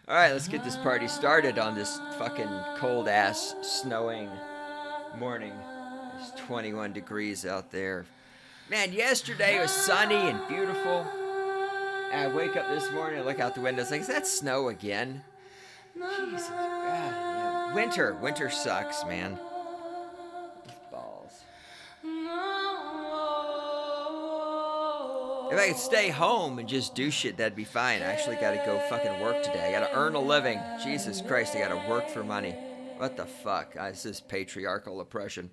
All right, let's get this party started on this fucking cold-ass, snowing morning. It's 21 degrees out there. Man, yesterday was sunny and beautiful. And I wake up this morning and look out the window. It's like, is that snow again? Jesus, God, yeah. Winter sucks, man. Balls. If I could stay home and just do shit, that'd be fine. I actually got to go fucking work today. I got to earn a living. Jesus Christ, I got to work for money. What the fuck? This is patriarchal oppression.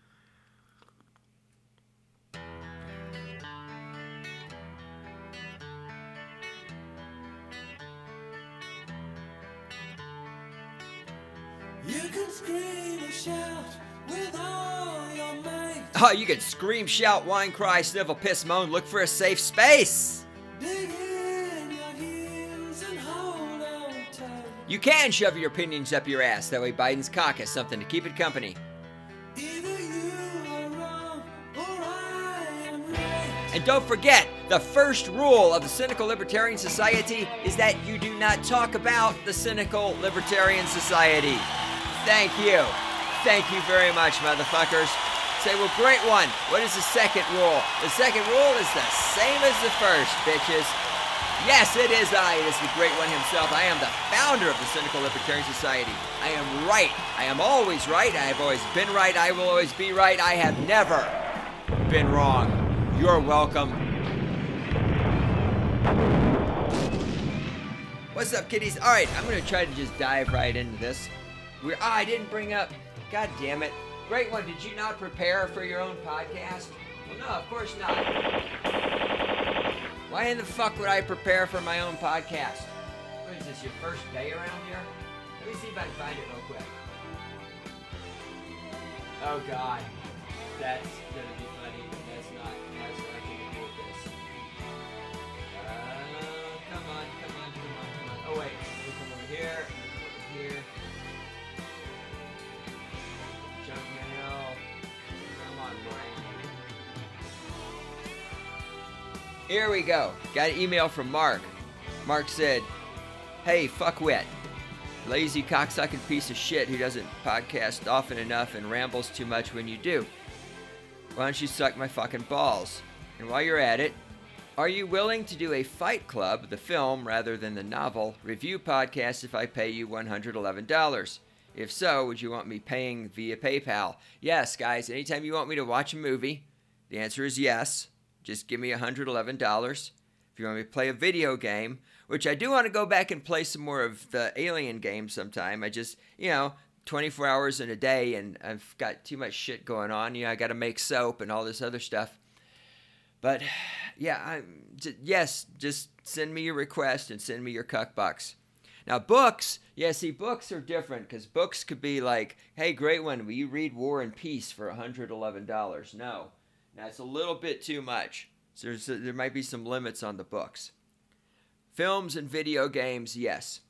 You can scream and shout with all your might. Oh, you can scream, shout, whine, cry, snivel, piss, moan, look for a safe space. Dig in your heels and hold on tight. You can shove your opinions up your ass. That way Biden's cock has something to keep it company. Either you are wrong or I am right. And don't forget, the first rule of the Cynical Libertarian Society is that you do not talk about the Cynical Libertarian Society. Thank you. Thank you very much, motherfuckers. Say, well, great one. What is the second rule? The second rule is the same as the first, bitches. Yes, it is I. It is the great one himself. I am the founder of the Cynical Libertarian Society. I am right. I am always right. I have always been right. I will always be right. I have never been wrong. You're welcome. What's up, kiddies? All right, I'm going to try to just dive right into this. I didn't bring up... God damn it. Great one, did you not prepare for your own podcast? Well, no, of course not. Why in the fuck would I prepare for my own podcast? What is this, your first day around here? Let me see if I can find it real quick. Oh, God. That's gonna be funny, but that's not. That's what I can do with this. Come on. Oh, wait. Let me come over here. Junk mail. Come on, brain. Here we go. Got an email from Mark. Mark said, hey, fuckwit. Lazy cocksucking piece of shit who doesn't podcast often enough and rambles too much when you do. Why don't you suck my fucking balls? And while you're at it, are you willing to do a Fight Club, the film rather than the novel, review podcast if I pay you $111? If so, would you want me paying via PayPal? Yes, guys, anytime you want me to watch a movie, the answer is yes. Just give me $111. If you want me to play a video game, which I do want to go back and play some more of the Alien games sometime. I just, 24 hours in a day, and I've got too much shit going on. I got to make soap and all this other stuff. But, yeah, yes, just send me your request and send me your cuck bucks. Now, books, books are different, because books could be like, hey, great one, will you read War and Peace for $111? No, that's a little bit too much. So there might be some limits on the books. Films and video games, yes.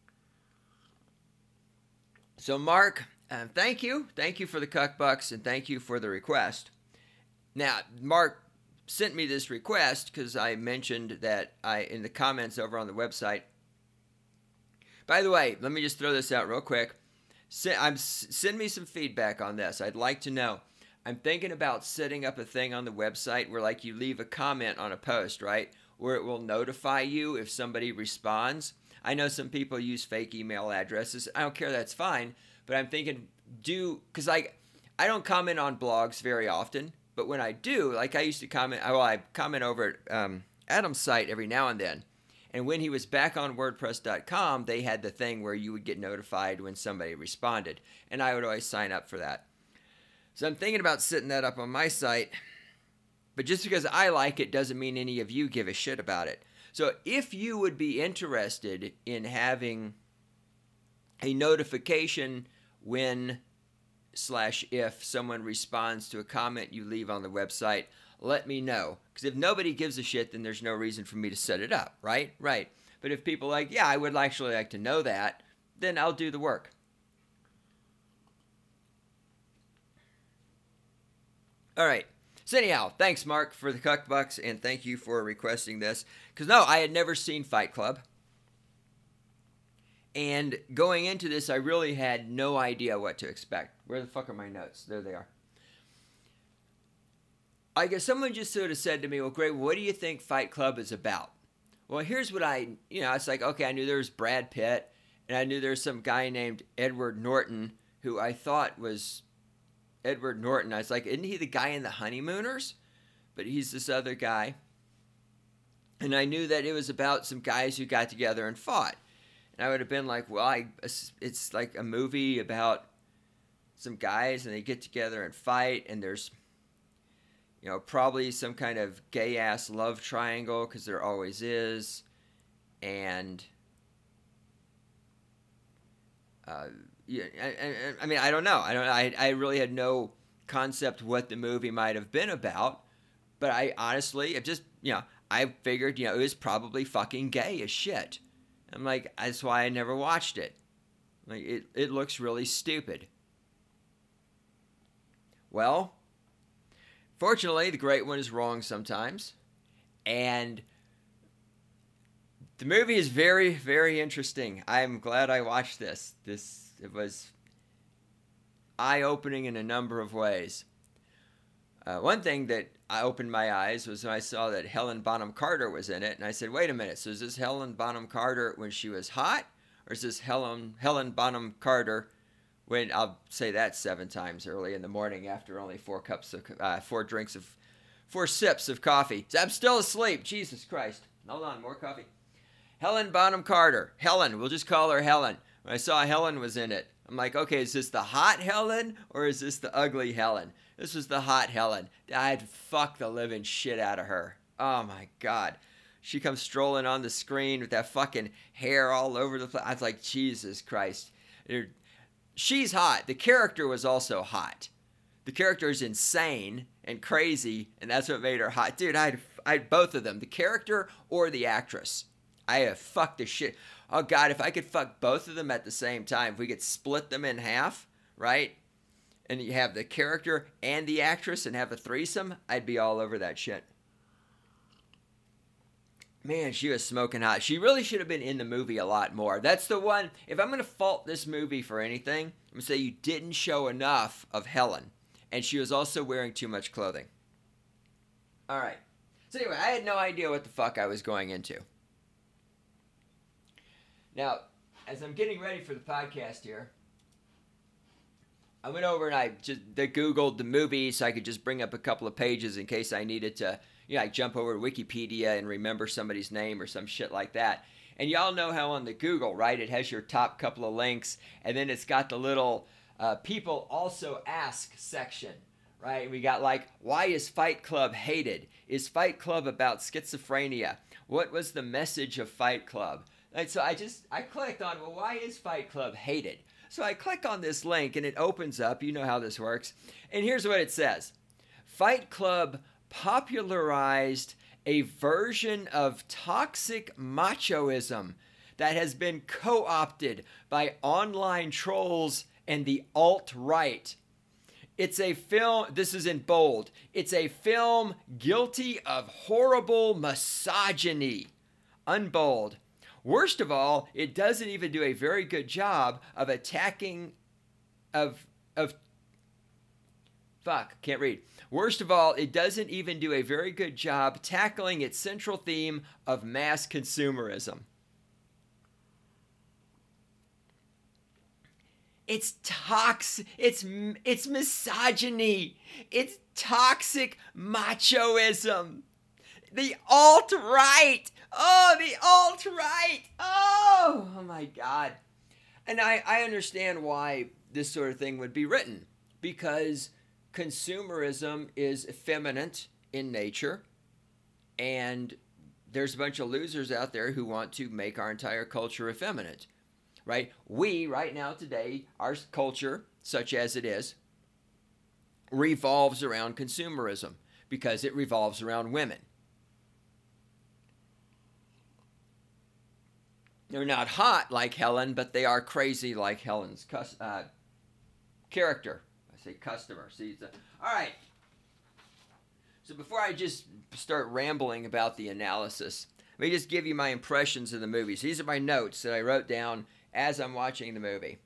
So, Mark, thank you. Thank you for the cuck bucks, and thank you for the request. Now, Mark sent me this request because I mentioned that in the comments over on the website. By the way, let me just throw this out real quick. Send me some feedback on this. I'd like to know. I'm thinking about setting up a thing on the website where, like, you leave a comment on a post, right? Where it will notify you if somebody responds. I know some people use fake email addresses. I don't care, that's fine. But I'm thinking, because I don't comment on blogs very often. But when I do, like I used to comment, I comment over at Adam's site every now and then. And when he was back on WordPress.com, they had the thing where you would get notified when somebody responded. And I would always sign up for that. So I'm thinking about setting that up on my site. But just because I like it doesn't mean any of you give a shit about it. So if you would be interested in having a notification when/if someone responds to a comment you leave on the website, let me know. Because if nobody gives a shit, then there's no reason for me to set it up, right? Right. But if people are like, yeah, I would actually like to know that, then I'll do the work. All right. So anyhow, thanks, Mark, for the cuck bucks, and thank you for requesting this. Because, no, I had never seen Fight Club. And going into this, I really had no idea what to expect. Where the fuck are my notes? There they are. I guess someone just sort of said to me, well, great, what do you think Fight Club is about? Well, here's what it's like, okay, I knew there was Brad Pitt, and I knew there was some guy named Edward Norton, who I thought was Edward Norton. I was like, isn't he the guy in The Honeymooners? But he's this other guy. And I knew that it was about some guys who got together and fought. And I would have been like, well, it's like a movie about some guys and they get together and fight, and there's, probably some kind of gay-ass love triangle, because there always is. And, I don't know. I really had no concept what the movie might have been about. But I honestly, I figured, it was probably fucking gay as shit. I'm like, that's why I never watched it. Like, it looks really stupid. Well, fortunately, the great one is wrong sometimes. And the movie is very, very interesting. I'm glad I watched this. It was eye-opening in a number of ways. One thing that I opened my eyes was when I saw that Helen Bonham Carter was in it, and I said, wait a minute, so is this Helen Bonham Carter when she was hot, or is this Helen Bonham Carter when, I'll say that 7 times early in the morning after only 4 sips of coffee. So I'm still asleep, Jesus Christ. Hold on, more coffee. Helen Bonham Carter. Helen, we'll just call her Helen. When I saw Helen was in it, I'm like, okay, is this the hot Helen, or is this the ugly Helen? This was the hot Helen. I'd fuck the living shit out of her. Oh my God. She comes strolling on the screen with that fucking hair all over the place. I was like, Jesus Christ. She's hot. The character was also hot. The character is insane and crazy, and that's what made her hot. Dude, I'd both of them. The character or the actress. I have fucked the shit. Oh God, if I could fuck both of them at the same time, if we could split them in half, right? And you have the character and the actress and have a threesome, I'd be all over that shit. Man, she was smoking hot. She really should have been in the movie a lot more. That's the one, if I'm going to fault this movie for anything, I'm going to say you didn't show enough of Helen. And she was also wearing too much clothing. All right. So anyway, I had no idea what the fuck I was going into. Now, as I'm getting ready for the podcast here, I went over and I Googled the movie so I could just bring up a couple of pages in case I needed to, I jump over to Wikipedia and remember somebody's name or some shit like that. And y'all know how on the Google, right, it has your top couple of links, and then it's got the little people also ask section, right? We got like, why is Fight Club hated? Is Fight Club about schizophrenia? What was the message of Fight Club? And so I clicked on, well, why is Fight Club hated? So I click on this link and it opens up. You know how this works. And here's what it says. Fight Club popularized a version of toxic machoism that has been co-opted by online trolls and the alt-right. It's a film, this is in bold, it's a film guilty of horrible misogyny. Unbold. Worst of all, it doesn't even do a very good job of attacking, Worst of all, it doesn't even do a very good job tackling its central theme of mass consumerism. It's it's misogyny. It's toxic machoism. The alt-right. Oh, the alt-right. Oh my God. And I understand why this sort of thing would be written. Because consumerism is effeminate in nature. And there's a bunch of losers out there who want to make our entire culture effeminate. Right? We, right now, today, our culture, such as it is, revolves around consumerism. Because it revolves around women. They're not hot like Helen, but they are crazy like Helen's character. I say customer. See, all right. So before I just start rambling about the analysis, let me just give you my impressions of the movies. These are my notes that I wrote down as I'm watching the movie.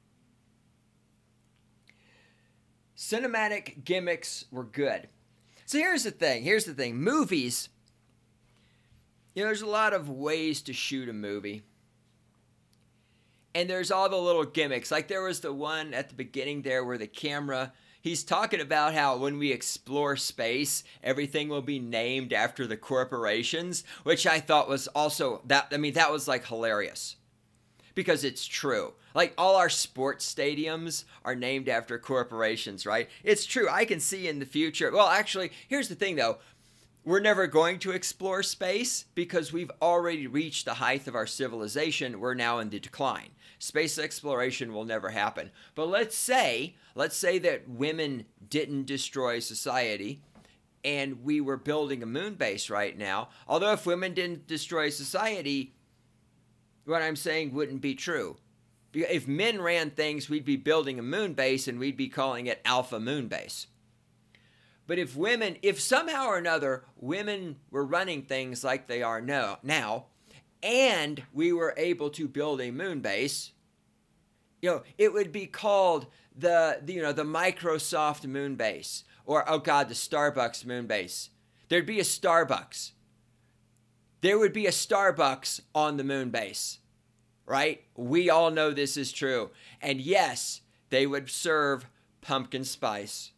Cinematic gimmicks were good. So here's the thing. Movies, there's a lot of ways to shoot a movie. And there's all the little gimmicks. Like there was the one at the beginning there where the camera, he's talking about how when we explore space, everything will be named after the corporations, which I thought was also, that was like hilarious. Because it's true. Like all our sports stadiums are named after corporations, right? It's true. I can see in the future. Well, actually, here's the thing though. We're never going to explore space because we've already reached the height of our civilization. We're now in the decline. Space exploration will never happen. But let's say that women didn't destroy society and we were building a moon base right now. Although if women didn't destroy society, what I'm saying wouldn't be true. If men ran things, we'd be building a moon base and we'd be calling it Alpha Moon Base. But if somehow or another women were running things like they are now, and we were able to build a moon base, it would be called the Microsoft moon base, or the Starbucks moon base. There'd be a Starbucks. There would be a Starbucks on the moon base, right? We all know this is true. And yes, they would serve pumpkin spice.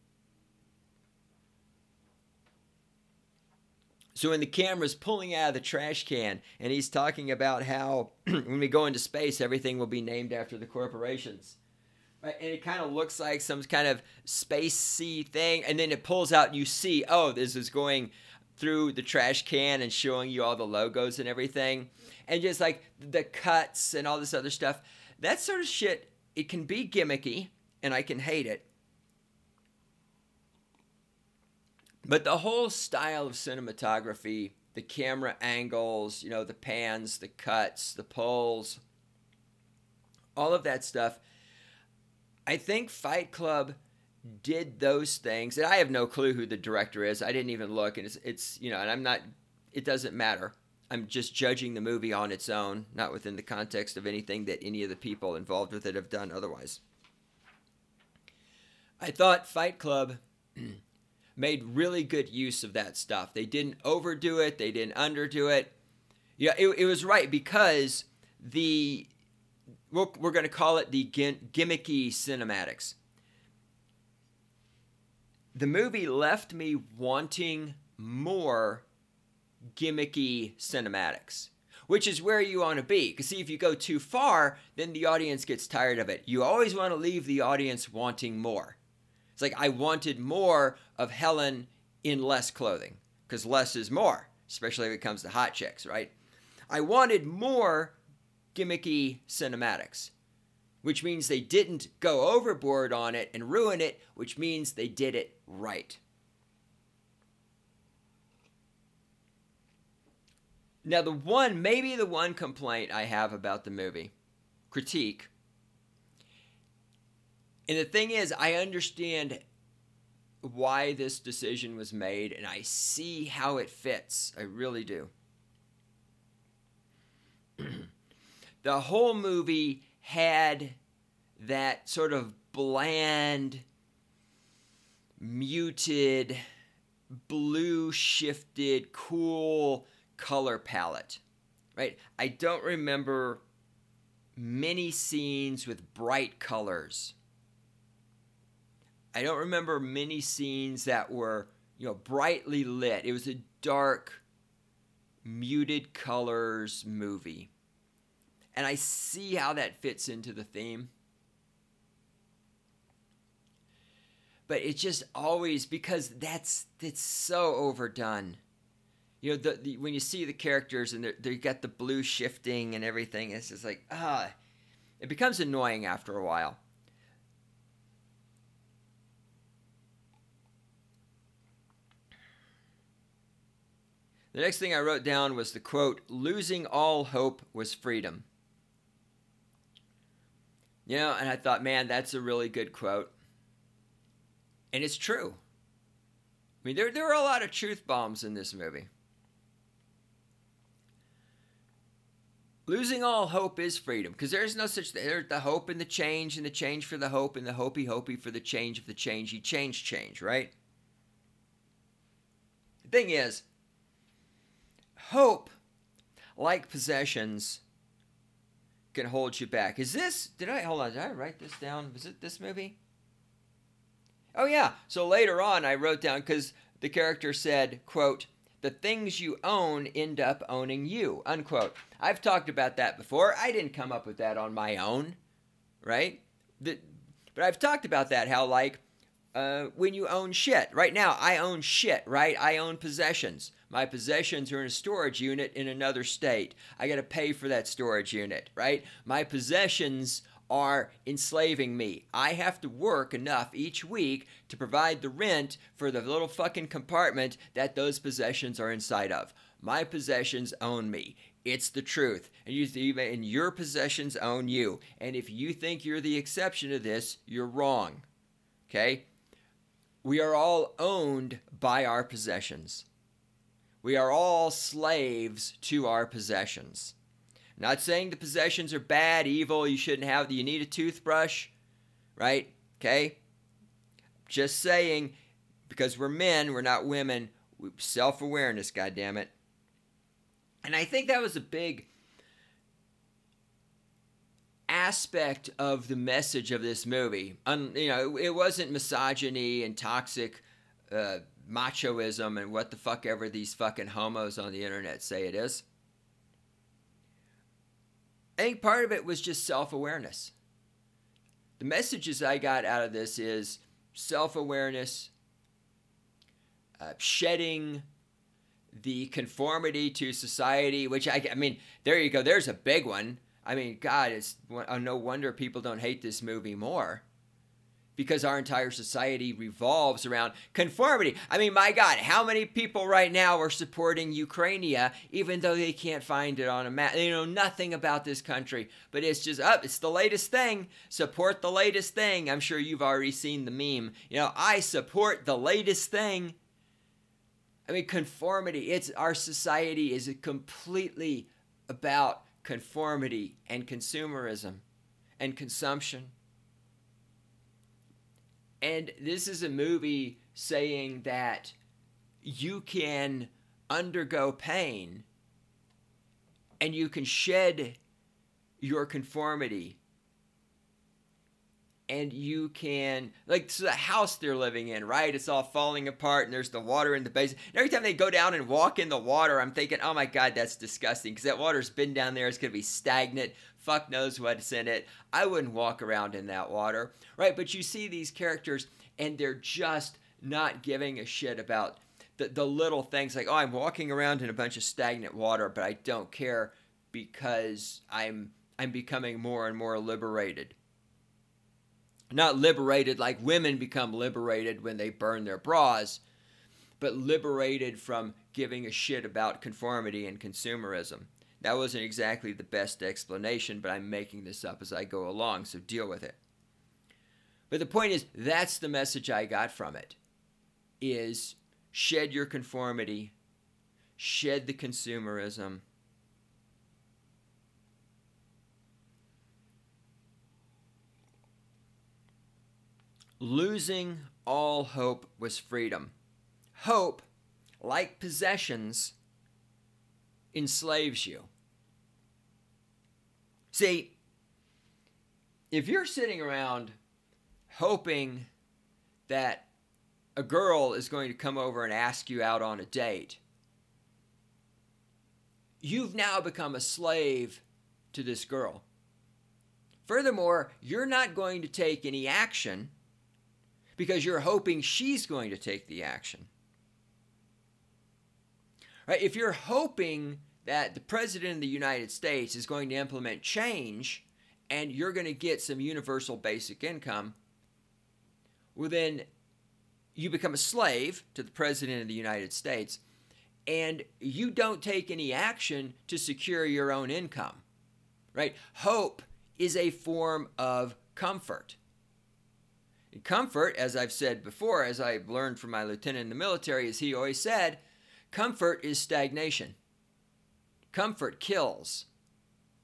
So when the camera's pulling out of the trash can and he's talking about how when we go into space, everything will be named after the corporations. Right? And it kind of looks like some kind of spacey thing. And then it pulls out and you see, this is going through the trash can and showing you all the logos and everything. And just like the cuts and all this other stuff. That sort of shit, it can be gimmicky and I can hate it. But the whole style of cinematography, the camera angles, the pans, the cuts, the pulls, all of that stuff, I think Fight Club did those things. And I have no clue who the director is. I didn't even look. And it's and I'm not, it doesn't matter. I'm just judging the movie on its own, not within the context of anything that any of the people involved with it have done otherwise. I thought Fight Club made really good use of that stuff. They didn't overdo it. They didn't underdo it. Yeah, it was right because we're going to call it the gimmicky cinematics. The movie left me wanting more gimmicky cinematics, which is where you want to be. Because see, if you go too far, then the audience gets tired of it. You always want to leave the audience wanting more. It's like I wanted more of Helen in less clothing, because less is more, especially when it comes to hot chicks, right? I wanted more gimmicky cinematics, which means they didn't go overboard on it and ruin it, which means they did it right. Now, maybe the one complaint I have about the movie, critique, and the thing is, I understand why this decision was made, and I see how it fits. I really do. The whole movie had that sort of bland, muted, blue-shifted, cool color palette, right? I don't remember many scenes with bright colors. I don't remember many scenes that were, brightly lit. It was a dark, muted colors movie. And I see how that fits into the theme. But it just always, because it's so overdone. When you see the characters and they got the blue shifting and everything, it's just like, it becomes annoying after a while. The next thing I wrote down was the quote, "Losing all hope was freedom." And I thought, man, that's a really good quote. And it's true. I mean, there are a lot of truth bombs in this movie. Losing all hope is freedom, because there's no such thing. There's the hope and the change for the hope, and the hopey for the change of the change. You change, right? The thing is, hope, like possessions, can hold you back. Did I write this down? Was it this movie? Oh yeah, so later on I wrote down, because the character said, quote, "The things you own end up owning you," unquote. I've talked about that before. I didn't come up with that on my own, right? But I've talked about that, how like when you own shit. Right now, I own shit, right? I own possessions. My possessions are in a storage unit in another state. I got to pay for that storage unit, right? My possessions are enslaving me. I have to work enough each week to provide the rent for the little fucking compartment that those possessions are inside of. My possessions own me. It's the truth. And your possessions own you. And if you think you're the exception to this, you're wrong. Okay? We are all owned by our possessions. We are all slaves to our possessions. Not saying the possessions are bad, evil, you shouldn't have, you need a toothbrush, right? Okay? Just saying, because we're men, we're not women, self-awareness, goddammit. And I think that was a big aspect of the message of this movie. It wasn't misogyny and toxic machoism and what the fuck ever these fucking homos on the internet say it is. I think part of it was just self-awareness. The messages I got out of this is self-awareness, shedding the conformity to society, which I mean, there you go. There's a big one. I mean, God, it's no wonder people don't hate this movie more. Because our entire society revolves around conformity. I mean, my God, how many people right now are supporting Ukraine, even though they can't find it on a map? They know nothing about this country, but it's just it's the latest thing. Support the latest thing. I'm sure you've already seen the meme. I support the latest thing. I mean, conformity. Our society is completely about conformity and consumerism and consumption. And this is a movie saying that you can undergo pain and you can shed your conformity. And you can, so the house they're living in, right? It's all falling apart and there's the water in the basement. And every time they go down and walk in the water, I'm thinking, oh my God, that's disgusting. Because that water's been down there. It's going to be stagnant. Fuck knows what's in it. I wouldn't walk around in that water, right? But you see these characters and they're just not giving a shit about the little things. Like, I'm walking around in a bunch of stagnant water, but I don't care because I'm becoming more and more liberated. Not liberated like women become liberated when they burn their bras, but liberated from giving a shit about conformity and consumerism. That wasn't exactly the best explanation, but I'm making this up as I go along, so deal with it. But the point is, that's the message I got from it, is shed your conformity, shed the consumerism, losing all hope was freedom. Hope, like possessions, enslaves you. See, if you're sitting around hoping that a girl is going to come over and ask you out on a date, you've now become a slave to this girl. Furthermore, you're not going to take any action because you're hoping she's going to take the action. Right? If you're hoping that the President of the United States is going to implement change and you're going to get some universal basic income, well then you become a slave to the President of the United States and you don't take any action to secure your own income. Right? Hope is a form of comfort. And comfort, as I've said before, as I learned from my lieutenant in the military, as he always said, comfort is stagnation. Comfort kills.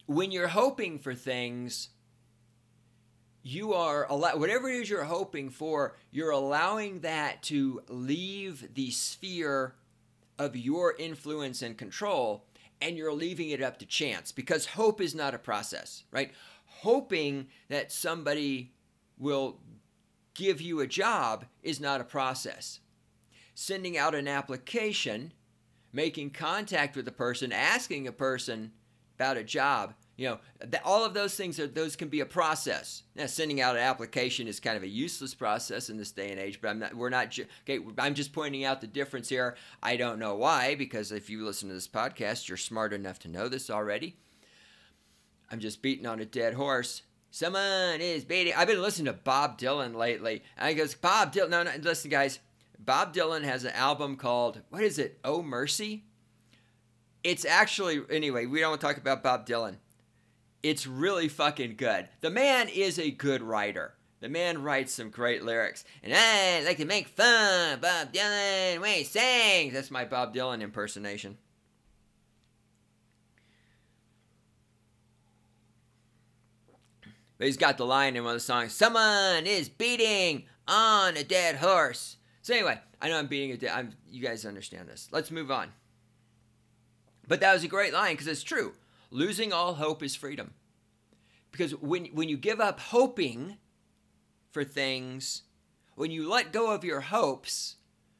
when you're hoping for things, you are whatever it is you're hoping for, you're allowing that to leave the sphere of your influence and control, and you're leaving it up to chance, because hope is not a process, right? Hoping that somebody will give you a job is not a process. Sending out an application, making contact with a person, asking a person about a job, all of those things, those can be a process. Now, sending out an application is kind of a useless process in this day and age, but I'm just pointing out the difference here. I don't know why, because if you listen to this podcast, you're smart enough to know this already. I'm just beating on a dead horse. Someone is beating. I've been listening to Bob Dylan lately. And he goes, Bob Dylan. No, listen, guys. Bob Dylan has an album called, what is it? Oh, Mercy? It's actually, anyway, we don't want to talk about Bob Dylan. It's really fucking good. The man is a good writer. The man writes some great lyrics. And I like to make fun of Bob Dylan when he sings. That's my Bob Dylan impersonation. But he's got the line in one of the songs, someone is beating on a dead horse. So anyway, I know I'm beating a dead, you guys understand this. Let's move on. But that was a great line, because it's true. Losing all hope is freedom. Because when you give up hoping for things, when you let go of your hopes,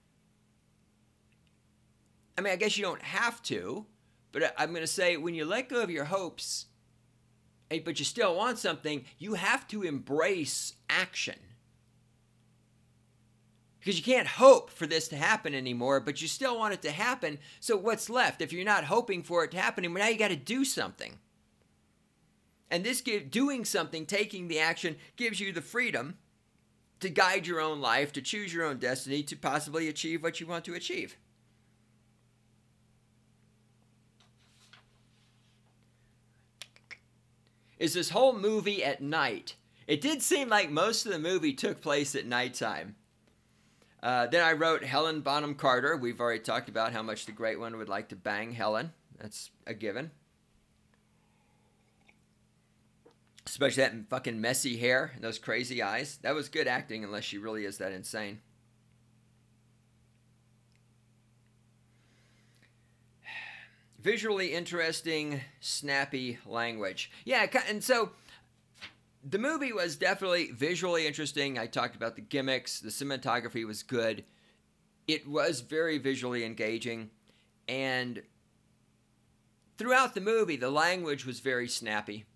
I mean, I guess you don't have to, but I'm going to say when you let go of your hopes, but you still want something, you have to embrace action. Because you can't hope for this to happen anymore, but you still want it to happen. So what's left? If you're not hoping for it to happen, well, now you got to do something. And doing something, taking the action, gives you the freedom to guide your own life, to choose your own destiny, to possibly achieve what you want to achieve. Is this whole movie at night? It did seem like most of the movie took place at nighttime. Then I wrote Helen Bonham Carter. We've already talked about how much the Great One would like to bang Helen. That's a given. Especially that fucking messy hair and those crazy eyes. That was good acting, unless she really is that insane. Visually interesting, snappy language. Yeah, and so the movie was definitely visually interesting. I talked about the gimmicks. The cinematography was good. It was very visually engaging. And throughout the movie, the language was very snappy.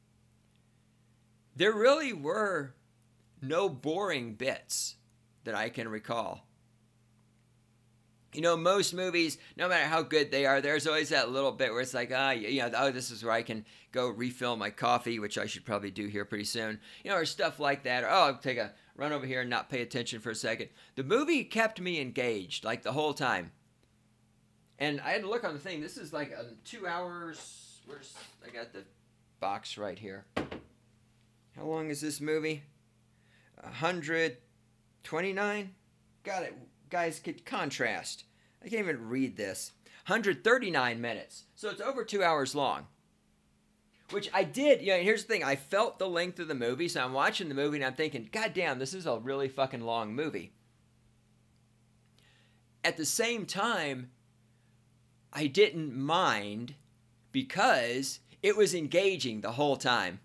There really were no boring bits that I can recall. You know, most movies, no matter how good they are, there's always that little bit where it's like, this is where I can go refill my coffee, which I should probably do here pretty soon. Or stuff like that. Or, I'll take a run over here and not pay attention for a second. The movie kept me engaged, like, the whole time. And I had to look on the thing. This is like 2 hours. I got the box right here. How long is this movie? 129? Got it. Guys, contrast. I can't even read this. 139 minutes. So it's over 2 hours long. Which I did. Here's the thing. I felt the length of the movie. So I'm watching the movie and I'm thinking, God damn, this is a really fucking long movie. At the same time, I didn't mind because it was engaging the whole time.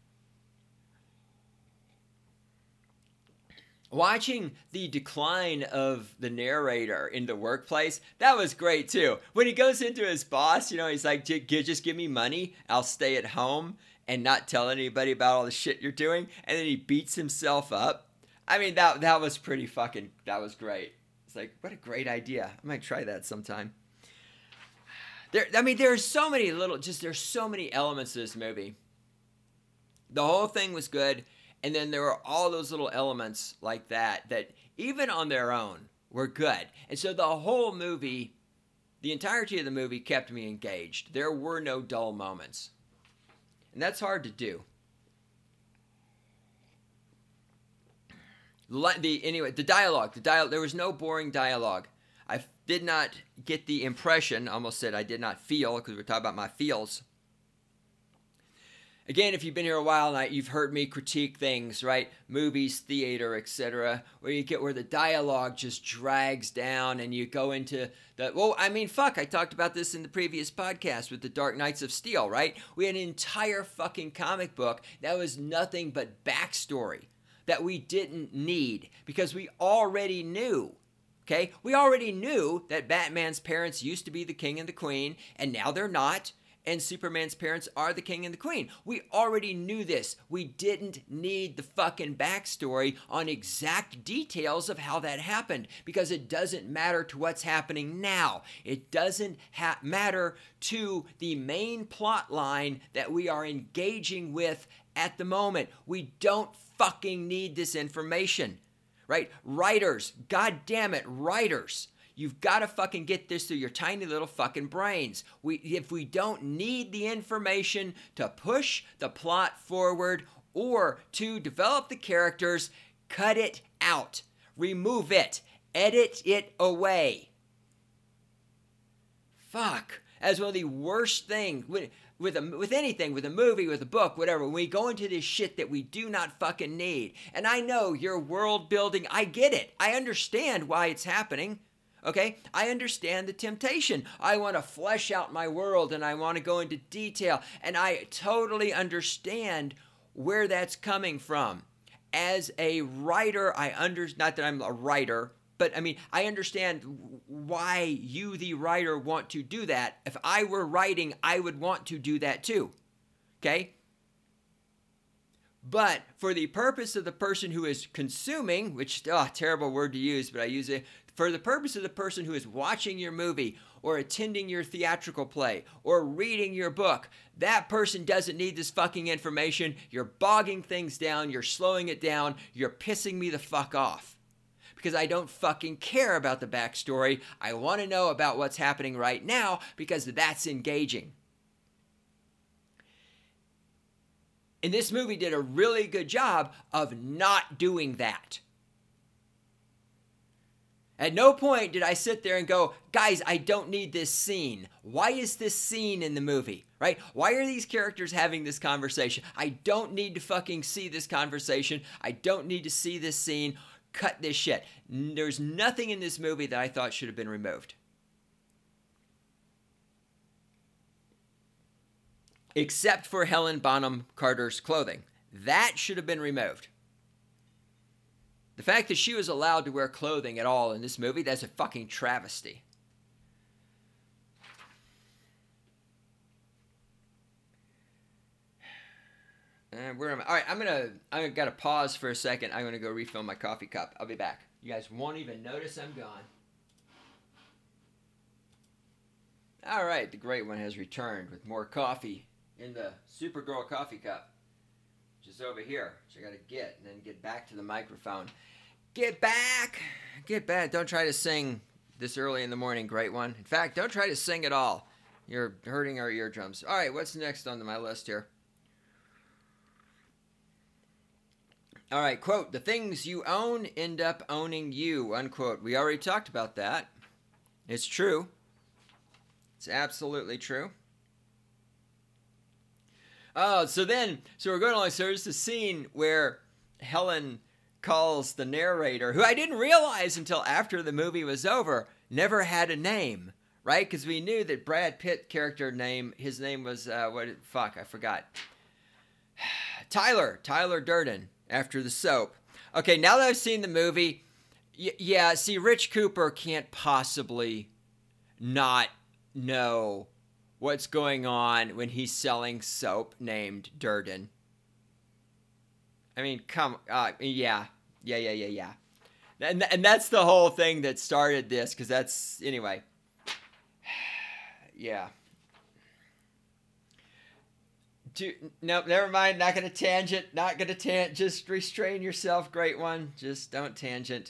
Watching the decline of the narrator in the workplace, that was great too. When he goes into his boss, he's like, just give me money, I'll stay at home and not tell anybody about all the shit you're doing. And then he beats himself up. I mean, that was pretty fucking, that was great. It's like, what a great idea. I might try that sometime. There's so many there's so many elements to this movie. The whole thing was good. And then there were all those little elements like that even on their own were good. And so the whole movie, the entirety of the movie kept me engaged. There were no dull moments. And that's hard to do. The dialogue, there was no boring dialogue. I did not get the impression, almost said I did not feel, because we're talking about my feels, Again, if you've been here a while, you've heard me critique things, right? Movies, theater, etc., where the dialogue just drags down and you go into I talked about this in the previous podcast with the Dark Knights of Steel, right? We had an entire fucking comic book that was nothing but backstory that we didn't need because we already knew. Okay? We already knew that Batman's parents used to be the king and the queen, and now they're not. And Superman's parents are the king and the queen. We already knew this. We didn't need the fucking backstory on exact details of how that happened because it doesn't matter to what's happening now. It doesn't matter to the main plot line that we are engaging with at the moment. We don't fucking need this information, right? Writers, god damn it, writers. You've got to fucking get this through your tiny little fucking brains. If we don't need the information to push the plot forward or to develop the characters, cut it out. Remove it. Edit it away. Fuck. That's one of the worst things with anything, with a movie, with a book, whatever. When we go into this shit that we do not fucking need. And I know you're world building. I get it. I understand why it's happening. Okay, I understand the temptation. I want to flesh out my world and I want to go into detail. And I totally understand where that's coming from. As a writer, not that I'm a writer, but I mean, I understand why you, the writer, want to do that. If I were writing, I would want to do that too. Okay? But for the purpose of the person who is consuming, which, terrible word to use, but I use it. For the purpose of the person who is watching your movie or attending your theatrical play or reading your book, that person doesn't need this fucking information. You're bogging things down. You're slowing it down. You're pissing me the fuck off. Because I don't fucking care about the backstory. I want to know about what's happening right now because that's engaging. And this movie did a really good job of not doing that. At no point did I sit there and go, guys, I don't need this scene. Why is this scene in the movie, right? Why are these characters having this conversation? I don't need to fucking see this conversation. I don't need to see this scene. Cut this shit. There's nothing in this movie that I thought should have been removed. Except for Helen Bonham Carter's clothing. That should have been removed. The fact that she was allowed to wear clothing at all in this movie, that's a fucking travesty. Where am I? All right, I got to pause for a second. I'm going to go refill my coffee cup. I'll be back. You guys won't even notice I'm gone. All right, the great one has returned with more coffee in the Supergirl coffee cup. Just over here, which I gotta get, and then get back to the microphone. Get back! Get back. Don't try to sing this early in the morning, great one. In fact, don't try to sing at all. You're hurting our eardrums. All right, what's next on my list here? All right, quote, the things you own end up owning you, unquote. We already talked about that. It's true. It's absolutely true. Oh, so we're going along. So there's the scene where Helen calls the narrator, who I didn't realize until after the movie was over, never had a name, right? Because we knew that Brad Pitt character his name was, I forgot. Tyler Durden, after the soap. Okay, now that I've seen the movie, see, Rich Cooper can't possibly not know what's going on when he's selling soap named Durden. I mean, yeah. And that's the whole thing that started this, because that's, anyway. Yeah. No, never mind, not going to tangent, just restrain yourself, great one. Just don't tangent.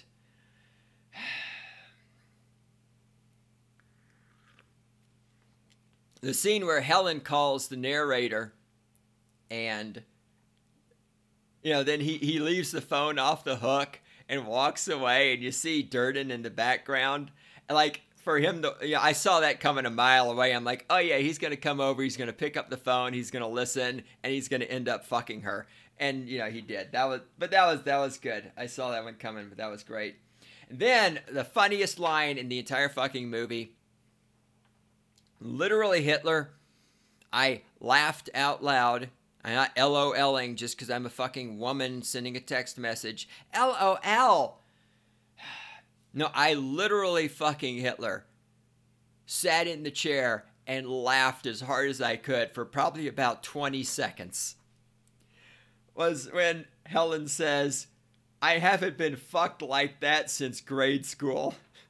The scene where Helen calls the narrator and, then he leaves the phone off the hook and walks away and you see Durden in the background. Like, for him to, I saw that coming a mile away. I'm like, oh yeah, he's going to come over. He's going to pick up the phone. He's going to listen, and he's going to end up fucking her. And he did. That was good. I saw that one coming, but that was great. And then the funniest line in the entire fucking movie, literally Hitler. I laughed out loud. I'm not LOLing just because I'm a fucking woman sending a text message. LOL. No, I literally fucking Hitler sat in the chair and laughed as hard as I could for probably about 20 seconds. Was when Helen says, I haven't been fucked like that since grade school.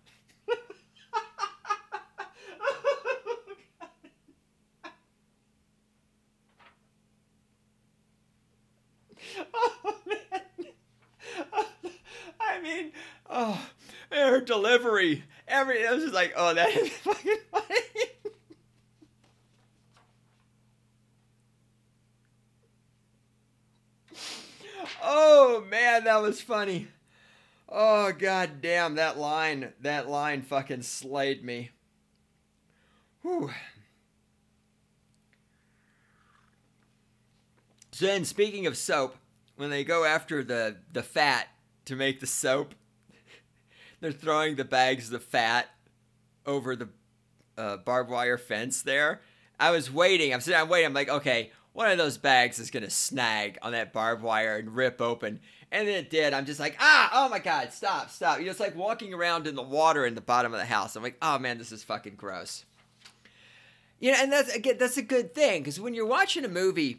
Oh, man. I mean, her delivery, I was just like, oh, that is fucking funny. Oh, man, that was funny. Oh, god damn, that line fucking slayed me. Whew. So then, speaking of soap, when they go after the fat to make the soap, they're throwing the bags of fat over the barbed wire fence there. I was waiting. I'm waiting. I'm like, okay, one of those bags is going to snag on that barbed wire and rip open. And then it did. I'm just like, oh my God, stop. It's like walking around in the water in the bottom of the house. I'm like, oh man, this is fucking gross. And that's a good thing, because when you're watching a movie,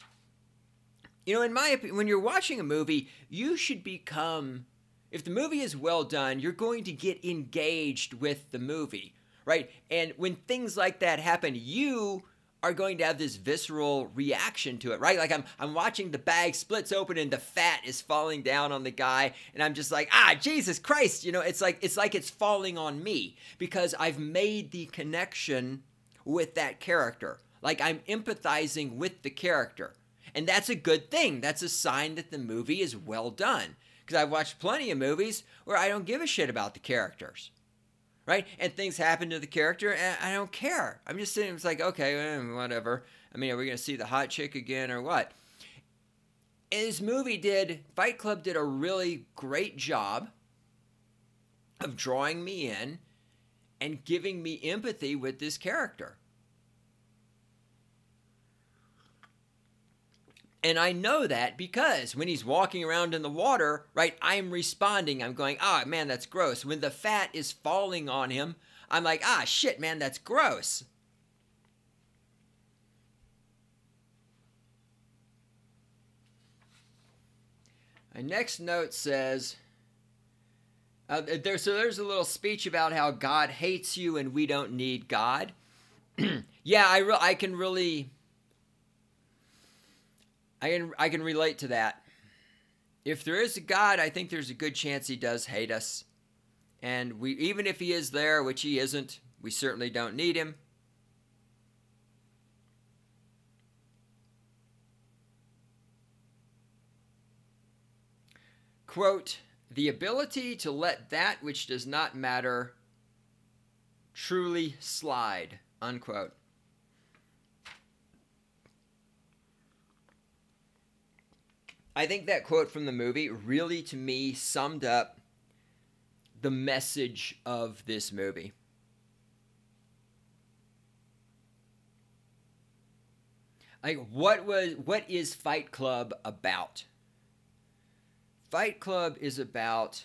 in my opinion, when you're watching a movie, you should become, if the movie is well done, you're going to get engaged with the movie, right? And when things like that happen, you are going to have this visceral reaction to it, right? Like I'm watching the bag splits open and the fat is falling down on the guy, and I'm just like, Jesus Christ, it's like it's falling on me because I've made the connection with that character. Like I'm empathizing with the character. And that's a good thing. That's a sign that the movie is well done. Because I've watched plenty of movies where I don't give a shit about the characters. Right? And things happen to the character and I don't care. I'm just sitting, it's like, okay, whatever. I mean, are we going to see the hot chick again or what? And this movie Fight Club did a really great job of drawing me in and giving me empathy with this character. And I know that because when he's walking around in the water, right, I'm responding. I'm going, man, that's gross. When the fat is falling on him, I'm like, shit, man, that's gross. My next note says, there's a little speech about how God hates you and we don't need God. Yeah, I can really... I can relate to that. If there is a God, I think there's a good chance he does hate us. And even if he is there, which he isn't, we certainly don't need him. Quote, the ability to let that which does not matter truly slide, unquote. I think that quote from the movie really, to me, summed up the message of this movie. Like, what is Fight Club about? Fight Club is about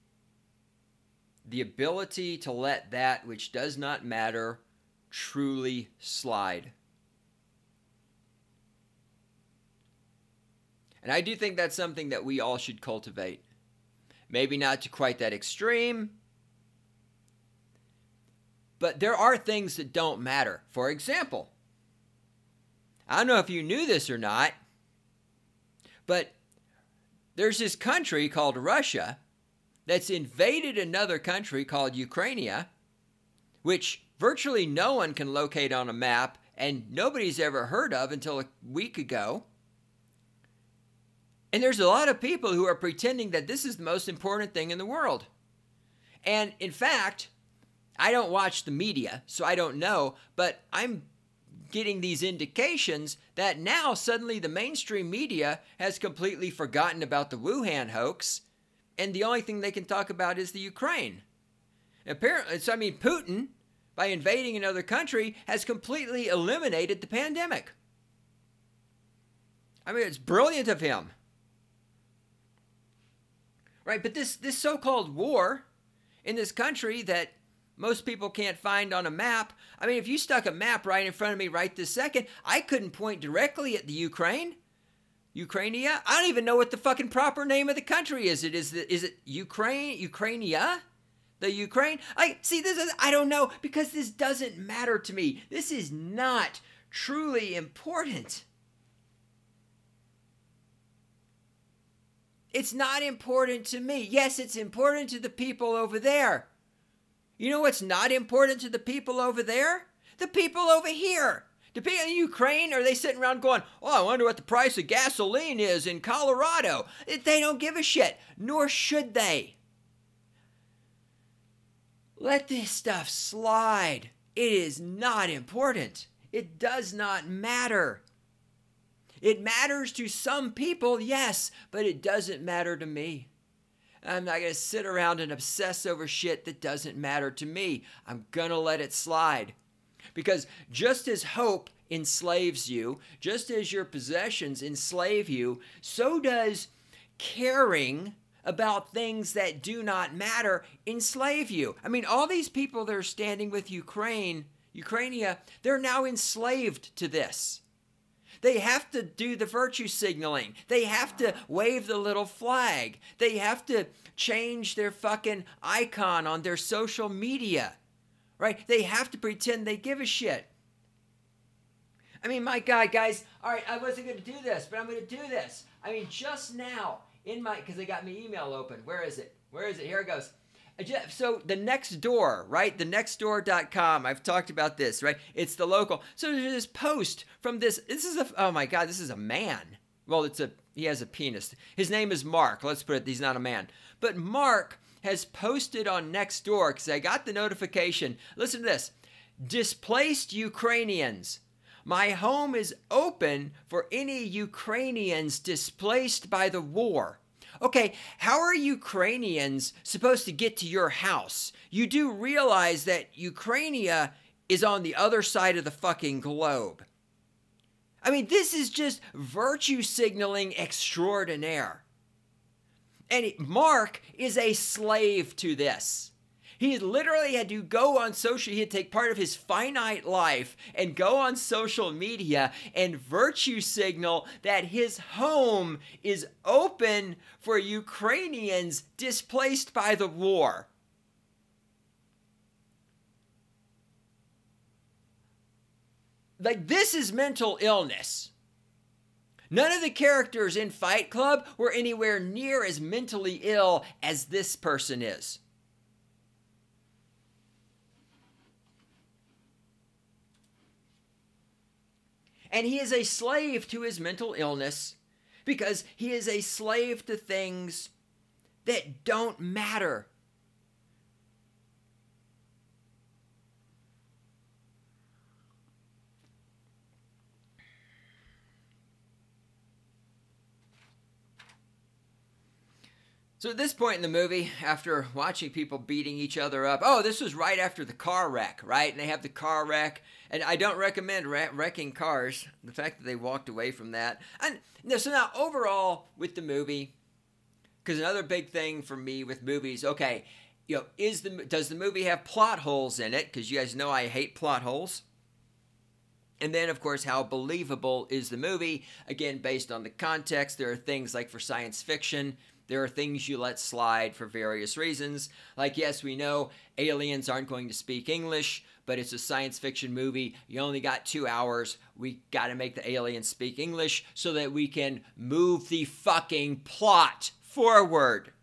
the ability to let that which does not matter truly slide. And I do think that's something that we all should cultivate. Maybe not to quite that extreme, but there are things that don't matter. For example, I don't know if you knew this or not, but there's this country called Russia that's invaded another country called Ukraine, which virtually no one can locate on a map and nobody's ever heard of until a week ago. And there's a lot of people who are pretending that this is the most important thing in the world. And in fact, I don't watch the media, so I don't know, but I'm getting these indications that now suddenly the mainstream media has completely forgotten about the Wuhan hoax, and the only thing they can talk about is the Ukraine. Apparently, so I mean, Putin, by invading another country, has completely eliminated the pandemic. I mean, it's brilliant of him. Right, but this so-called war in this country that most people can't find on a map. I mean, if you stuck a map right in front of me right this second, I couldn't point directly at the Ukraine. Ukrainia? I don't even know what the fucking proper name of the country is. Is it Ukraine? Ukrainia? The Ukraine? I don't know, because this doesn't matter to me. This is not truly important. It's not important to me. Yes, it's important to the people over there. You know what's not important to the people over there? The people over here. The people in Ukraine, are they sitting around going, oh, I wonder what the price of gasoline is in Colorado? They don't give a shit, nor should they. Let this stuff slide. It is not important. It does not matter. It matters to some people, yes, but it doesn't matter to me. I'm not going to sit around and obsess over shit that doesn't matter to me. I'm going to let it slide. Because just as hope enslaves you, just as your possessions enslave you, so does caring about things that do not matter enslave you. I mean, all these people that are standing with Ukrainia, they're now enslaved to this. They have to do the virtue signaling. They have to wave the little flag. They have to change their fucking icon on their social media, right? They have to pretend they give a shit. I mean, my God, guys, all right, I wasn't going to do this, but I'm going to do this. I mean, just now, because they got my email open. Where is it? Here it goes. So the Nextdoor, right? The Nextdoor.com. I've talked about this, right? It's the local. So there's this post from this is oh my God, this is a man. Well, he has a penis. His name is Mark. Let's put it, he's not a man. But Mark has posted on Nextdoor, because I got the notification. Listen to this. Displaced Ukrainians. My home is open for any Ukrainians displaced by the war. Okay, how are Ukrainians supposed to get to your house? You do realize that Ukrainia is on the other side of the fucking globe. I mean, this is just virtue signaling extraordinaire. And Mark is a slave to this. He literally had to go on social, he had to take part of his finite life and go on social media and virtue signal that his home is open for Ukrainians displaced by the war. Like, this is mental illness. None of the characters in Fight Club were anywhere near as mentally ill as this person is. And he is a slave to his mental illness because he is a slave to things that don't matter. So at this point in the movie, after watching people beating each other up, this was right after the car wreck, right? And they have the car wreck, and I don't recommend wrecking cars. The fact that they walked away from that. And so now overall with the movie, because another big thing for me with movies, okay, does the movie have plot holes in it? Because you guys know I hate plot holes. And then, of course, how believable is the movie? Again, based on the context, there are things like for science fiction, there are things you let slide for various reasons. Like, yes, we know aliens aren't going to speak English, but it's a science fiction movie. You only got 2 hours. We got to make the aliens speak English so that we can move the fucking plot forward.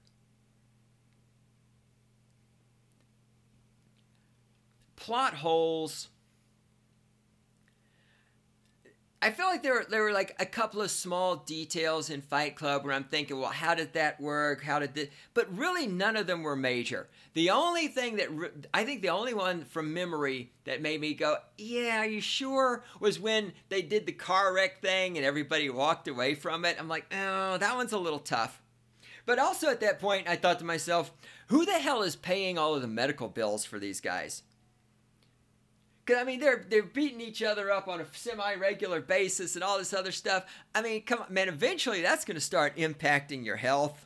Plot holes. I feel like there were like a couple of small details in Fight Club where I'm thinking, well, how did that work? How did this? But really, none of them were major. The only thing that I think the only one from memory that made me go, yeah, are you sure? Was when they did the car wreck thing and everybody walked away from it. I'm like, oh, that one's a little tough. But also at that point, I thought to myself, who the hell is paying all of the medical bills for these guys? Because, I mean, they're beating each other up on a semi-regular basis and all this other stuff. I mean, come on, man, eventually that's going to start impacting your health.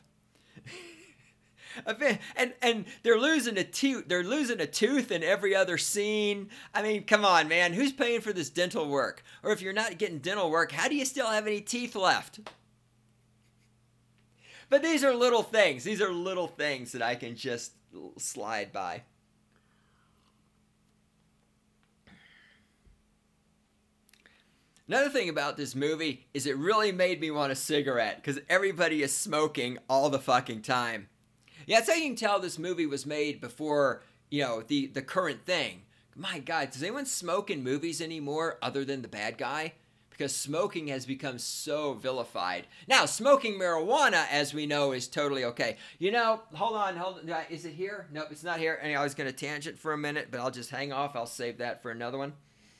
and they're losing a tooth. They're losing a tooth in every other scene. I mean, come on, man. Who's paying for this dental work? Or if you're not getting dental work, how do you still have any teeth left? But these are little things. These are little things that I can just slide by. Another thing about this movie is it really made me want a cigarette because everybody is smoking all the fucking time. Yeah, that's how you can tell this movie was made before, the current thing. My God, does anyone smoke in movies anymore other than the bad guy? Because smoking has become so vilified. Now, smoking marijuana, as we know, is totally okay. Hold on. Is it here? Nope, it's not here. And I was going to tangent for a minute, but I'll just hang off. I'll save that for another one.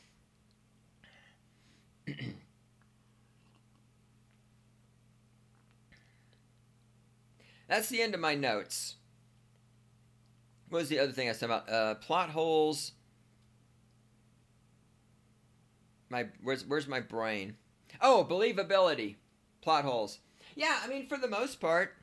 That's the end of my notes. What was the other thing I was talking about? Plot holes. Where's my brain? Oh, believability. Plot holes. Yeah, I mean, for the most part.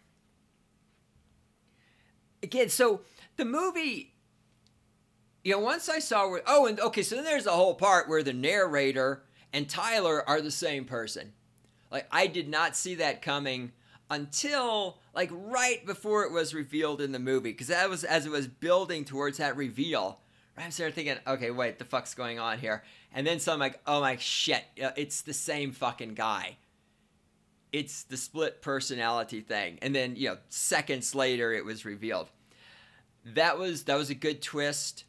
Again, so the movie, once I saw where... Oh, and okay, so then there's the whole part where the narrator and Tyler are the same person. Like, I did not see that coming until, like, right before it was revealed in the movie. Because that was as it was building towards that reveal. I'm sitting there thinking, okay, wait, the fuck's going on here? And then so I'm like, oh my shit, it's the same fucking guy. It's the split personality thing. And then, seconds later it was revealed. That was a good twist.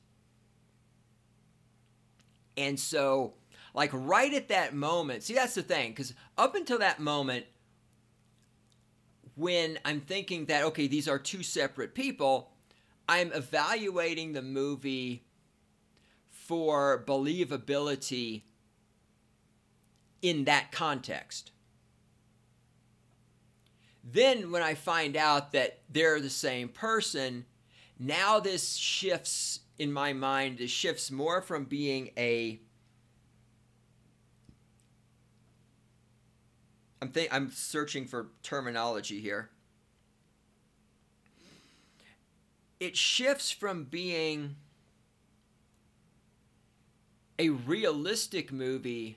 And so, like, right at that moment, see, that's the thing, because up until that moment, when I'm thinking that, okay, these are two separate people, I'm evaluating the movie for believability in that context. Then when I find out that they're the same person, now this shifts in my mind. It shifts more from being I'm searching for terminology here. It shifts from being a realistic movie.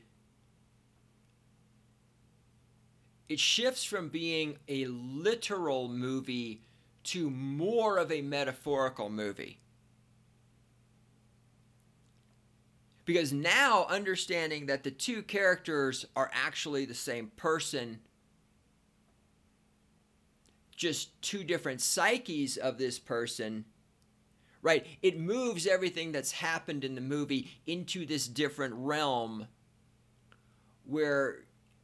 It shifts from being a literal movie to more of a metaphorical movie. Because now, understanding that the two characters are actually the same person, just two different psyches of this person, right? It moves everything that's happened in the movie into this different realm where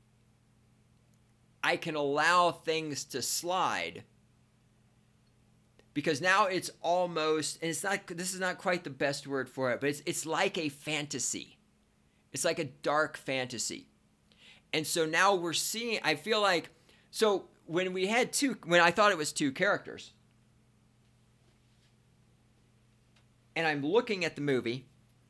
I can allow things to slide. Because now it's almost, and this is not quite the best word for it, but it's like a fantasy. It's like a dark fantasy. And so now we're seeing, I feel like, so when I thought it was two characters, and I'm looking at the movie,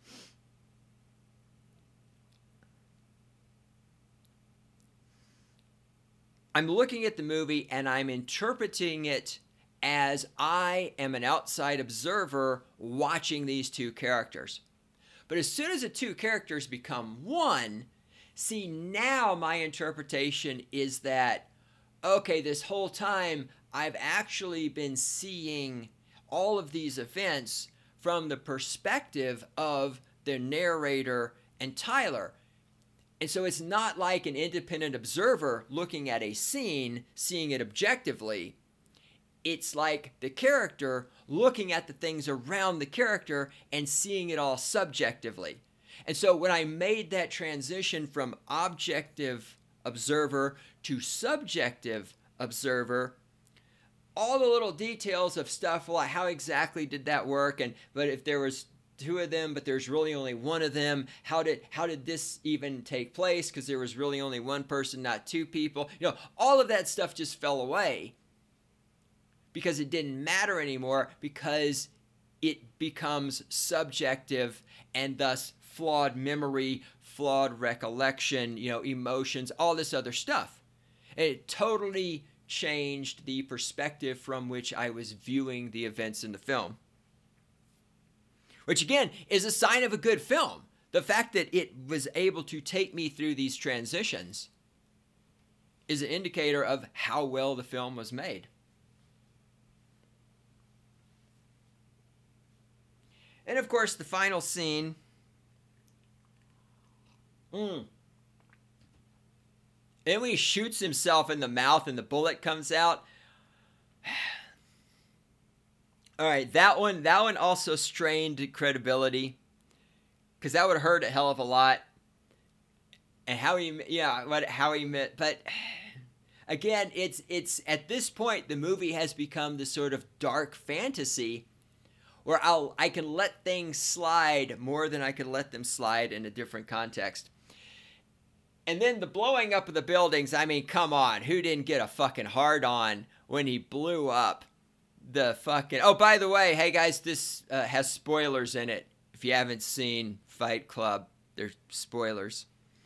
and I'm interpreting it as I am an outside observer watching these two characters. But as soon as the two characters become one, see, now my interpretation is that, okay, this whole time I've actually been seeing all of these events from the perspective of the narrator and Tyler. And so it's not like an independent observer looking at a scene, seeing it objectively. It's like the character looking at the things around the character and seeing it all subjectively. And so when I made that transition from objective observer to subjective observer, all the little details of stuff, like how exactly did that work, but if there was two of them but there's really only one of them, how did this even take place, because there was really only one person, not two people, all of that stuff just fell away because it didn't matter anymore, because it becomes subjective, and thus flawed memory, flawed recollection, emotions, all this other stuff. And it totally changed the perspective from which I was viewing the events in the film. Which again is a sign of a good film. The fact that it was able to take me through these transitions is an indicator of how well the film was made. And of course, the final scene. And when he shoots himself in the mouth and the bullet comes out. All right, that one also strained credibility, because that would have hurt a hell of a lot. And how he met, but again, it's at this point the movie has become this sort of dark fantasy where I can let things slide more than I can let them slide in a different context. And then the blowing up of the buildings, I mean, come on, who didn't get a fucking hard on when he blew up the fucking... Oh, by the way, hey guys, this has spoilers in it. If you haven't seen Fight Club, there's spoilers.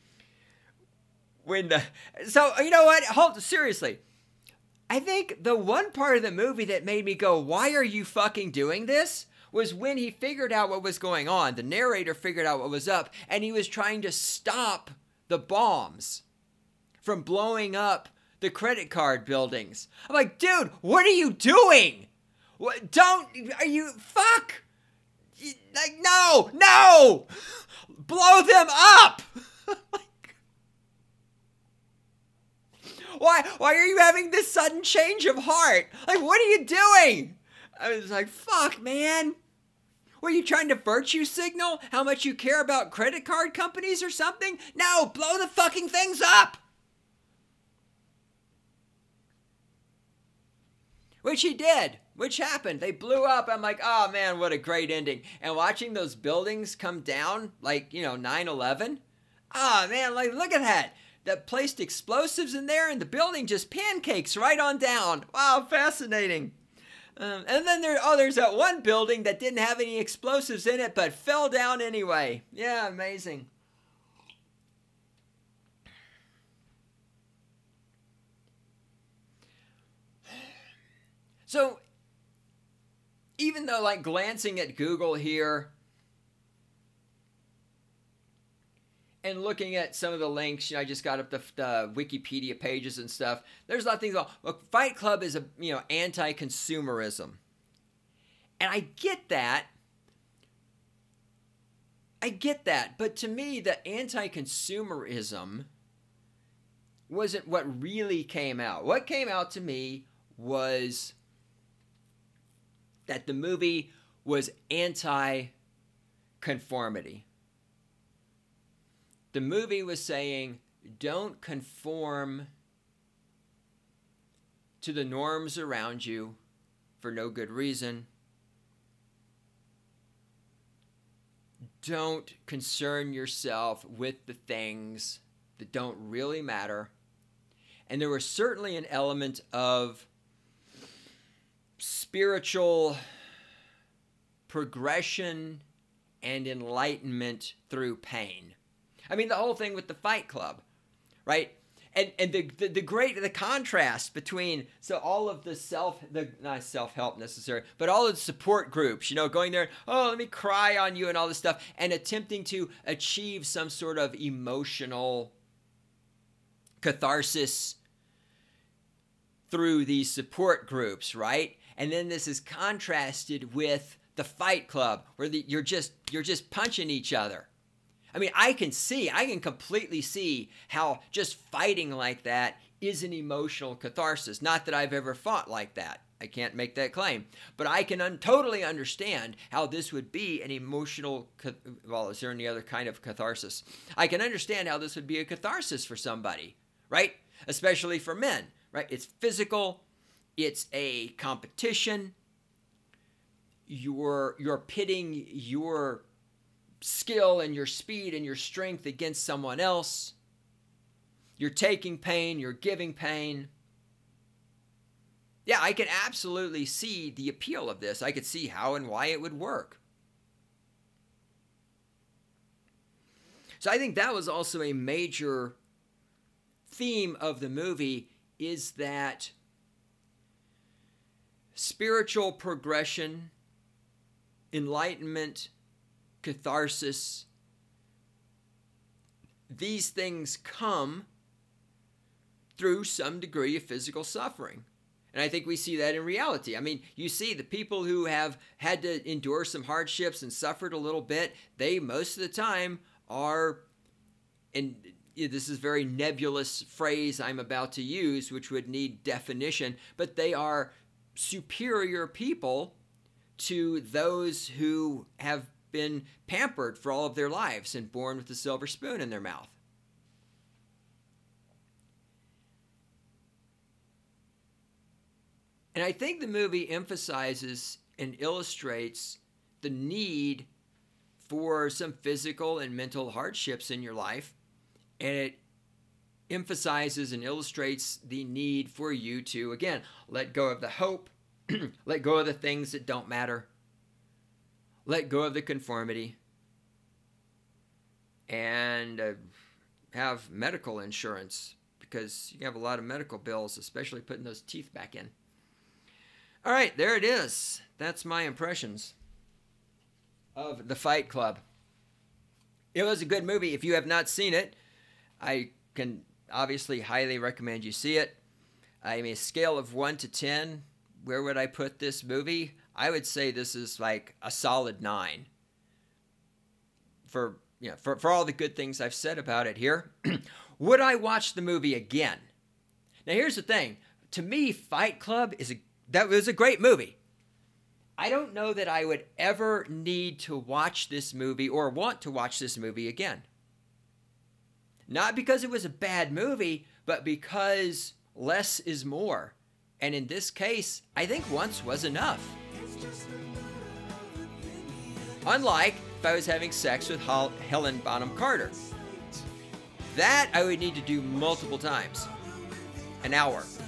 So, you know what? Seriously. I think the one part of the movie that made me go, why are you fucking doing this? Was when he figured out what was going on. The narrator figured out what was up, and he was trying to stop the bombs from blowing up the credit card buildings. I'm like, dude, what are you doing? Fuck! Like, no! Blow them up! Why are you having this sudden change of heart? Like, what are you doing? I was like, fuck, man. Were you trying to virtue signal how much you care about credit card companies or something? No, blow the fucking things up! Which he did. Which happened. They blew up. I'm like, oh man, what a great ending. And watching those buildings come down, like, 9/11. Oh man, like, look at that. That placed explosives in there and the building just pancakes right on down. Wow, fascinating. And then there's that one building that didn't have any explosives in it but fell down anyway. Yeah, amazing. So, even though, like, glancing at Google here and looking at some of the links, I just got up the Wikipedia pages and stuff. There's a lot of things. Look, Fight Club is anti-consumerism, and I get that. But to me, the anti-consumerism wasn't what really came out. What came out to me was that the movie was anti-conformity. The movie was saying, don't conform to the norms around you for no good reason. Don't concern yourself with the things that don't really matter. And there was certainly an element of spiritual progression and enlightenment through pain. I mean, the whole thing with the Fight Club, right? And the contrast between, so all of not self-help necessary, but all of the support groups, going there, oh, let me cry on you and all this stuff, and attempting to achieve some sort of emotional catharsis through these support groups, right? And then this is contrasted with the Fight Club, where you're just punching each other. I mean, I can completely see how just fighting like that is an emotional catharsis. Not that I've ever fought like that. I can't make that claim. But I can totally understand how this would be an emotional, well, is there any other kind of catharsis? I can understand how this would be a catharsis for somebody, right? Especially for men, right? It's physical. It's a competition. You're pitting your skill and your speed and your strength against someone else. You're taking pain. You're giving pain. Yeah, I can absolutely see the appeal of this. I could see how and why it would work. So I think that was also a major theme of the movie, is that spiritual progression, enlightenment, catharsis, these things come through some degree of physical suffering. And I think we see that in reality. I mean, you see the people who have had to endure some hardships and suffered a little bit, they most of the time are, and this is a very nebulous phrase I'm about to use, which would need definition, but they are superior people to those who have been pampered for all of their lives and born with a silver spoon in their mouth. And I think the movie emphasizes and illustrates the need for some physical and mental hardships in your life. And it emphasizes and illustrates the need for you to, again, let go of the hope, let go of the things that don't matter, let go of the conformity, and have medical insurance, because you have a lot of medical bills, especially putting those teeth back in. All right, there it is. That's my impressions of The Fight Club. It was a good movie. If you have not seen it, I can obviously highly recommend you see it. I mean, a scale of 1 to 10, where would I put this movie? I would say this is like a solid 9. For all the good things I've said about it here. Would I watch the movie again? Now, here's the thing. To me, Fight Club that was a great movie. I don't know that I would ever need to watch this movie or want to watch this movie again. Not because it was a bad movie, but because less is more. And in this case, I think once was enough. Unlike if I was having sex with Helen Bonham Carter. That I would need to do multiple times. An hour.